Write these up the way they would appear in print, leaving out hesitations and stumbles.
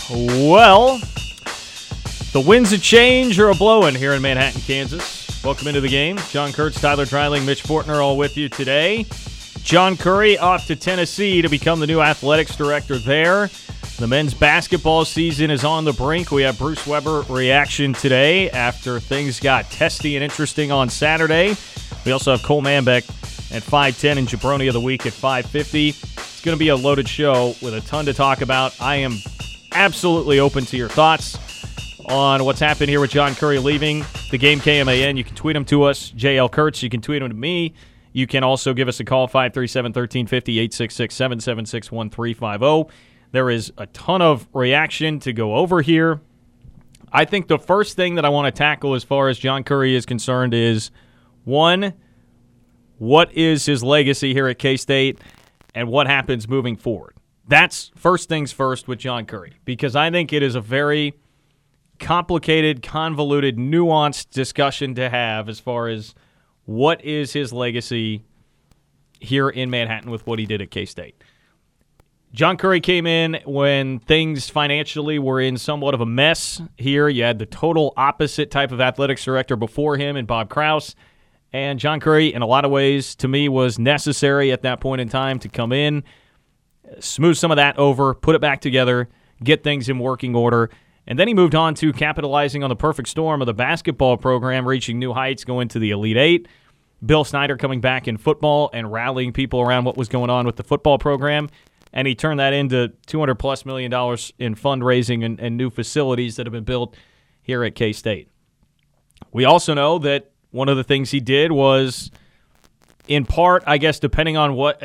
Well, the winds of change are a-blowing here in Manhattan, Kansas. Welcome into the game. John Kurtz, Tyler Dreiling, Mitch Fortner all with you today. John Currie off to Tennessee to become the new athletics director there. The men's basketball season is on the brink. We have Bruce Weber reaction today after things got testy and interesting on Saturday. We also have Cole Manbeck at 5:10 and Jabroni of the Week at 5:50. It's going to be a loaded show with a ton to talk about. I am absolutely open to your thoughts on what's happened here with John Currie leaving the game KMAN. You can tweet them to us, JL Kurtz. You can tweet them to me. You can also give us a call, 537-1350, 866-776-1350. There is a ton of reaction to go over here. I think the first thing that I want to tackle as far as John Currie is concerned is, one, what is his legacy here at K-State and what happens moving forward? That's first things first with John Currie, because I think it is a very complicated, convoluted, nuanced discussion to have as far as what is his legacy here in Manhattan with what he did at K-State. John Currie came in when things financially were in somewhat of a mess here. You had the total opposite type of athletics director before him in Bob Kraus. And John Currie, in a lot of ways, to me, was necessary at that point in time to come in, smooth some of that over, put it back together, get things in working order. And then he moved on to capitalizing on the perfect storm of the basketball program, reaching new heights, going to the Elite Eight. Bill Snyder coming back in football and rallying people around what was going on with the football program. And he turned that into $200+ million in fundraising and new facilities that have been built here at K-State. We also know that one of the things he did was, in part, I guess, depending on what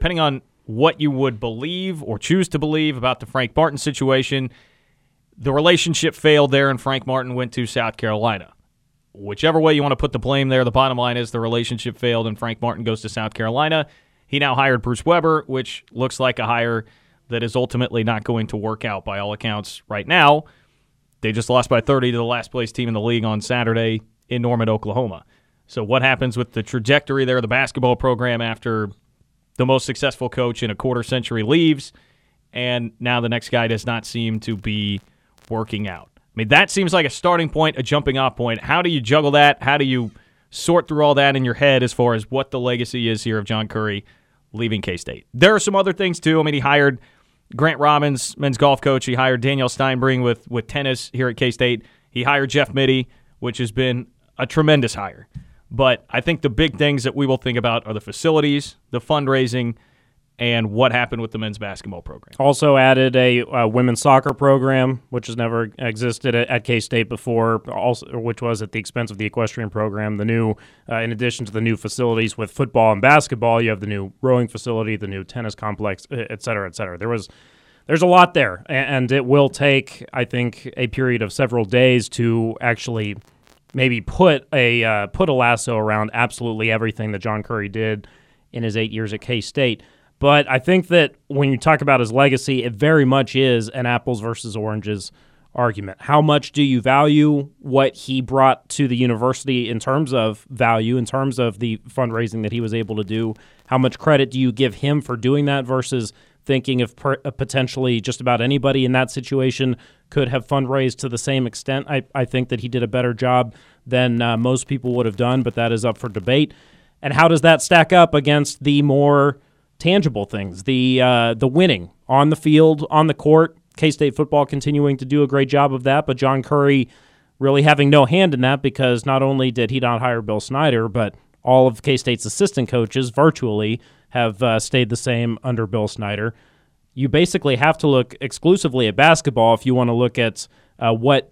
you would believe or choose to believe about the Frank Martin situation, the relationship failed there and Frank Martin went to South Carolina. Whichever way you want to put the blame there, the bottom line is the relationship failed and Frank Martin goes to South Carolina. He now hired Bruce Weber, which looks like a hire that is ultimately not going to work out by all accounts right now. They just lost by 30 to the last place team in the league on Saturday in Norman, Oklahoma. So what happens with the trajectory there of the basketball program after the most successful coach in a quarter century leaves, and now the next guy does not seem to be working out? I mean, that seems like a starting point, a jumping off point. How do you juggle that? How do you sort through all that in your head as far as what the legacy is here of John Currie leaving K-State? There are some other things, too. I mean, he hired Grant Robbins, men's golf coach. He hired Danielle Steinbring with tennis here at K-State. He hired Jeff Mittie, which has been a tremendous hire. But I think the big things that we will think about are the facilities, the fundraising, and what happened with the men's basketball program. Also added a women's soccer program, which has never existed at K-State before, also, which was at the expense of the equestrian program. The new, in addition to the new facilities with football and basketball, you have the new rowing facility, the new tennis complex, et cetera, et cetera. There's a lot there, and it will take, I think, a period of several days to actually maybe put a lasso around absolutely everything that John Currie did in his 8 years at K-State. But I think that when you talk about his legacy, it very much is an apples versus oranges argument. How much do you value what he brought to the university in terms of value, in terms of the fundraising that he was able to do? How much credit do you give him for doing that versus thinking of potentially just about anybody in that situation could have fundraised to the same extent? I think that he did a better job than most people would have done, but that is up for debate. And how does that stack up against the more tangible things, the winning on the field, on the court? K-State football continuing to do a great job of that, but John Currie really having no hand in that, because not only did he not hire Bill Snyder, but all of K-State's assistant coaches virtually have stayed the same under Bill Snyder. You basically have to look exclusively at basketball if you want to look at what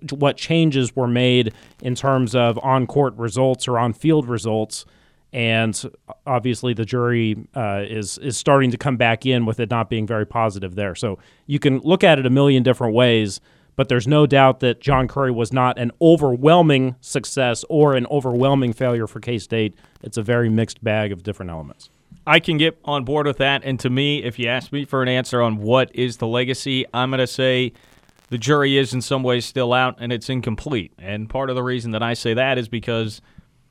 changes were made in terms of on-court results or on-field results. And obviously the jury is starting to come back in with it not being very positive there. So you can look at it a million different ways, but there's no doubt that John Currie was not an overwhelming success or an overwhelming failure for K-State. It's a very mixed bag of different elements. I can get on board with that, and to me, if you ask me for an answer on what is the legacy, I'm going to say the jury is in some ways still out and it's incomplete. And part of the reason that I say that is because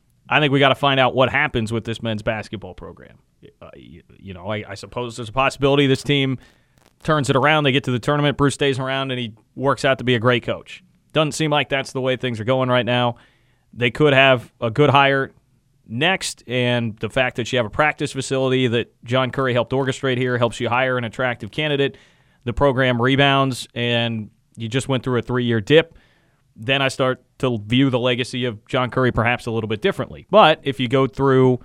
I think we got to find out what happens with this men's basketball program. I suppose there's a possibility this team turns it around. They get to the tournament. Bruce stays around, and he works out to be a great coach. Doesn't seem like that's the way things are going right now. They could have a good hire next, and the fact that you have a practice facility that John Currie helped orchestrate here helps you hire an attractive candidate. The program rebounds, and you just went through a 3-year dip. Then I start to view the legacy of John Currie perhaps a little bit differently. But if you go through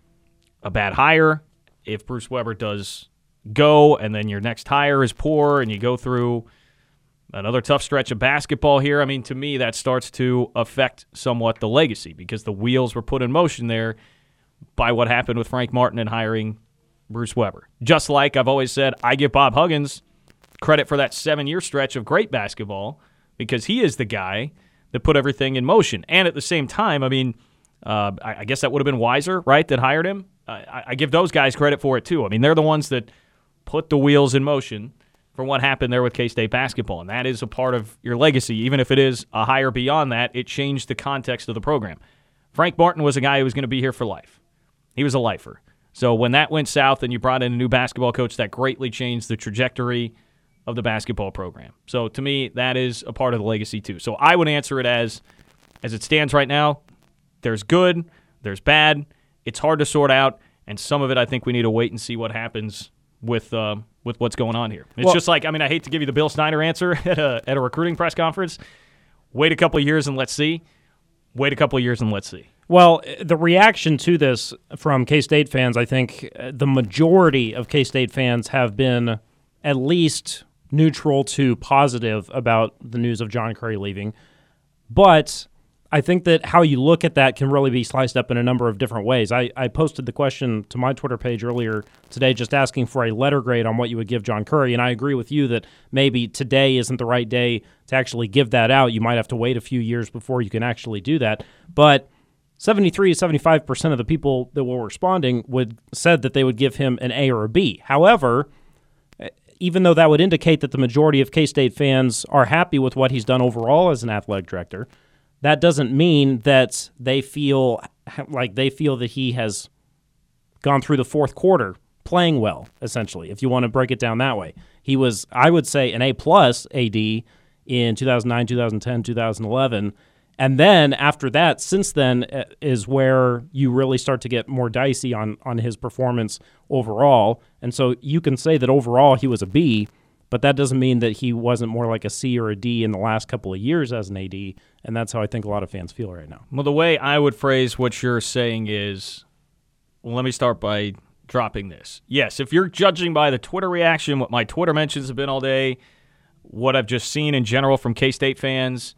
a bad hire, if Bruce Weber does go, and then your next hire is poor, and you go through another tough stretch of basketball here, I mean, to me, that starts to affect somewhat the legacy because the wheels were put in motion there by what happened with Frank Martin and hiring Bruce Weber. Just like I've always said, I give Bob Huggins credit for that 7-year stretch of great basketball because he is the guy that put everything in motion. And at the same time, I mean, I guess that would have been Weiser, right, that hired him. I give those guys credit for it, too. I mean, they're the ones that put the wheels in motion for what happened there with K-State basketball, and that is a part of your legacy. Even if it is a hire beyond that, it changed the context of the program. Frank Martin was a guy who was going to be here for life. He was a lifer. So when that went south and you brought in a new basketball coach, that greatly changed the trajectory of the basketball program. So to me, that is a part of the legacy, too. So I would answer it as it stands right now, there's good, there's bad, it's hard to sort out, and some of it I think we need to wait and see what happens with what's going on here. It's just like, I mean, I hate to give you the Bill Snyder answer at a recruiting press conference. Wait a couple of years and let's see. Wait a couple of years and let's see. Well, the reaction to this from K-State fans, I think the majority of K-State fans have been at least neutral to positive about the news of John Currie leaving. But I think that how you look at that can really be sliced up in a number of different ways. I posted the question to my Twitter page earlier today just asking for a letter grade on what you would give John Currie, and I agree with you that maybe today isn't the right day to actually give that out. You might have to wait a few years before you can actually do that. But 73 to 75% of the people that were responding said that they would give him an A or a B. However, even though that would indicate that the majority of K-State fans are happy with what he's done overall as an athletic director, that doesn't mean that they feel that he has gone through the fourth quarter playing well, essentially, if you want to break it down that way. He was, I would say, an A-plus AD in 2009, 2010, 2011. And then after that, since then, is where you really start to get more dicey on his performance overall. And so you can say that overall he was a B, but that doesn't mean that he wasn't more like a C or a D in the last couple of years as an AD, and that's how I think a lot of fans feel right now. Well, the way I would phrase what you're saying is, well, let me start by dropping this. Yes, if you're judging by the Twitter reaction, what my Twitter mentions have been all day, what I've just seen in general from K-State fans,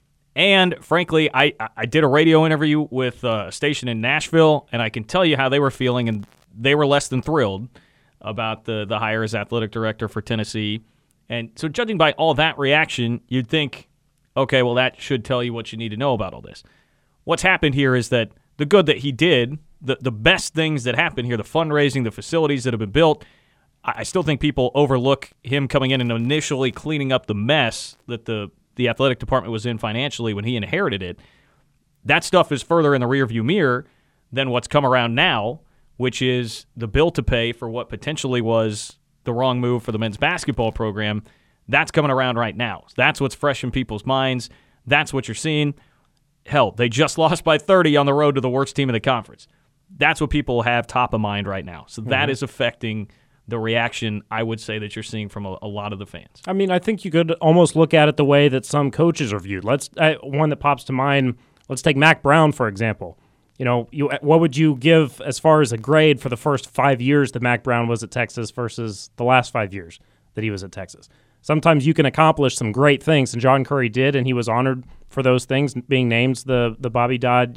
and frankly, I did a radio interview with a station in Nashville, and I can tell you how they were feeling, and they were less than thrilled about the hire as athletic director for Tennessee. And so judging by all that reaction, you'd think, okay, well, that should tell you what you need to know about all this. What's happened here is that the good that he did, the best things that happened here, the fundraising, the facilities that have been built, I still think people overlook him coming in and initially cleaning up the mess that the athletic department was in financially when he inherited it. That stuff is further in the rearview mirror than what's come around now, which is the bill to pay for what potentially was the wrong move for the men's basketball program. That's coming around right now. That's what's fresh in people's minds. That's what you're seeing. Hell, they just lost by 30 on the road to the worst team in the conference. That's what people have top of mind right now. So that is affecting the reaction, I would say, that you're seeing from a lot of the fans. I mean, I think you could almost look at it the way that some coaches are viewed. One that pops to mind, let's take Mack Brown, for example. You know, what would you give as far as a grade for the first 5 years that Mack Brown was at Texas versus the last 5 years that he was at Texas? Sometimes you can accomplish some great things, and John Currie did, and he was honored for those things, being named the Bobby Dodd,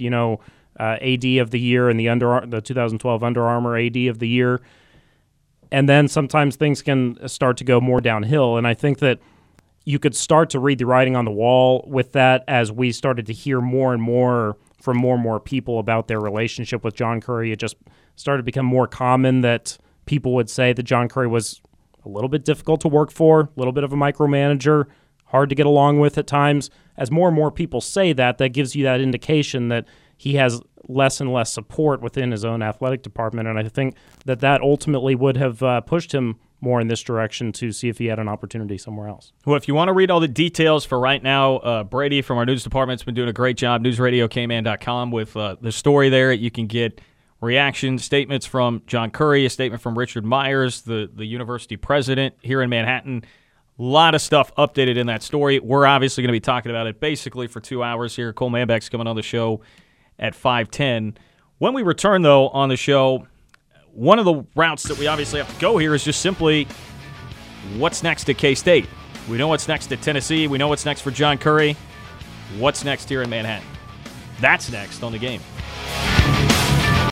AD of the year and the 2012 Under Armour AD of the year. And then sometimes things can start to go more downhill, and I think that you could start to read the writing on the wall with that as we started to hear more and more from more and more people about their relationship with John Currie. It just started to become more common that people would say that John Currie was a little bit difficult to work for, a little bit of a micromanager, hard to get along with at times. As more and more people say that gives you that indication that he has less and less support within his own athletic department, and I think that ultimately would have pushed him more in this direction to see if he had an opportunity somewhere else. Well, if you want to read all the details for right now, Brady from our news department has been doing a great job, newsradiokman.com, with the story there. You can get reaction statements from John Currie, a statement from Richard Myers, the university president here in Manhattan. A lot of stuff updated in that story. We're obviously going to be talking about it basically for 2 hours here. Cole Manbeck's coming on the show at 5:10. When we return, though, on the show, one of the routes that we obviously have to go here is just simply what's next at K-State. We know what's next at Tennessee. We know what's next for John Currie. What's next here in Manhattan? That's next on The Game.